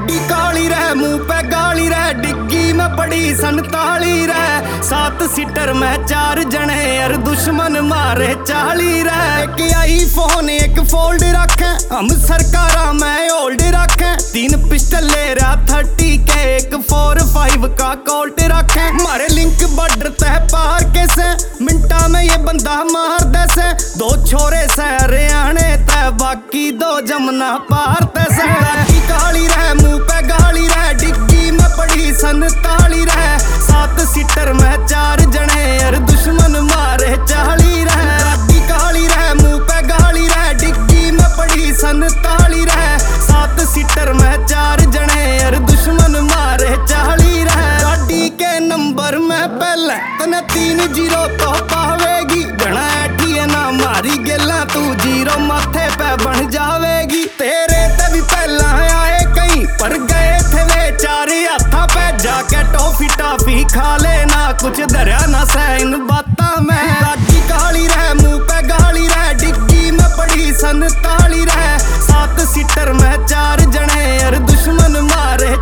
गाड़ी काली रे मुंह पे गाली रे, डिग्गी में पड़ी 47 रे। 7 सीटर में 4 जने यार दुश्मन मारे 40 रे। एक आईफोन एक फोल्ड रखे, हम सरकारा में ओल्ड रखे। 3 पिस्टल ले रहा 30 के, एक 45 का कोल्ट रखे। मारे लिंक बॉर्डर तह पार कैसे, मिनटा में ये बंदा मार देसे। 2 छोरे से हरियाणे तय, बाकी 2 जमुना पार तैसे। गाड़ी काली रे मुंह पे गाली रे, डिग्गी में पड़ी 47 रे। 7 सीटर में 4 जने यार दुश्मन मारे 40 रे। गाड़ी काली रे मुंह पे गाली रे, डिग्गी में पड़ी 47 रे। 7 सीटर में 4 जने यार दुश्मन मारे 40 रे। गाड़ी के नंबर में पहले तने 3 0 तो पावेगी, घना ऐठिए ना मारी गेला तू 0 माथे पे बन जावेगी। तेरे ते भी पहला आए कहीं पर गए थे वे 4 हाथा पे, जाके टॉफी टाफी खा लेना, कुछ धरिया ना से इन बातां में। गाड़ी काली रे मुंह पे गाली रे, डिग्गी में पड़ी 47 रे। 7 सीटर में 4 जने यार दुश्मन मारे।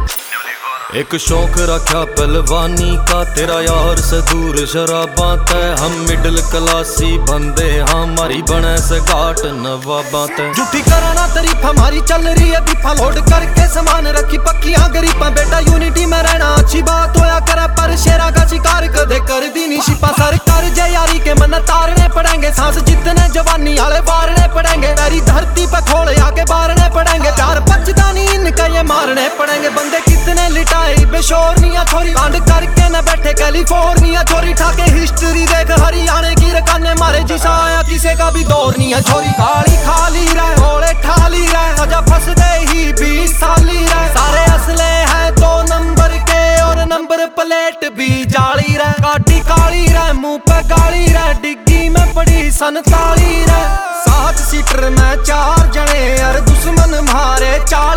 एक शौक रखा पहलवानी का, तेरा यार से दूर शराबां तय। हम मिडिल क्लासी बंदे हमारी बने से घाट नवाबां तय। झूठी कराना तारीफ हमारी चल रही है, बीफा लोड करके सामान रखी पक्कियां गरीबा। बेटा यूनिटी में रहना अच्छी बात होया करे, पर शेरा का शिकार कदे कर दी नी शिपा। सरकार जय यारी के मन तारने पड़ेंगे, सांस जितने जवानी आले बारने पड़ेंगे। तेरी धरती पे खोल आके बारने पड़ेंगे, प्यार बचता नहीं इनका ये मारने पड़ेंगे। बंदे कितने लिटाई बेशोरनिया छोरी, कांड करके न बैठे कैलिफोर्निया छोरी। ठाके हिस्ट्री देख हरियाणे की रकाने, मारे जिसा आया किसे का भी दौर नहीं है छोरी। काली खाली रहे होले ठाली रहे, सजा फंस दे ही 20 साली रहे। सारे असले हैं 2 नंबर के और नंबर प्लेट भी जाली रहे। गाड़ी काली रहे मुंह पे गाली रहे, डिग्गी में पड़ी 47 रहे। 7 सीटर में 4 जने यार दुश्मन मारे 40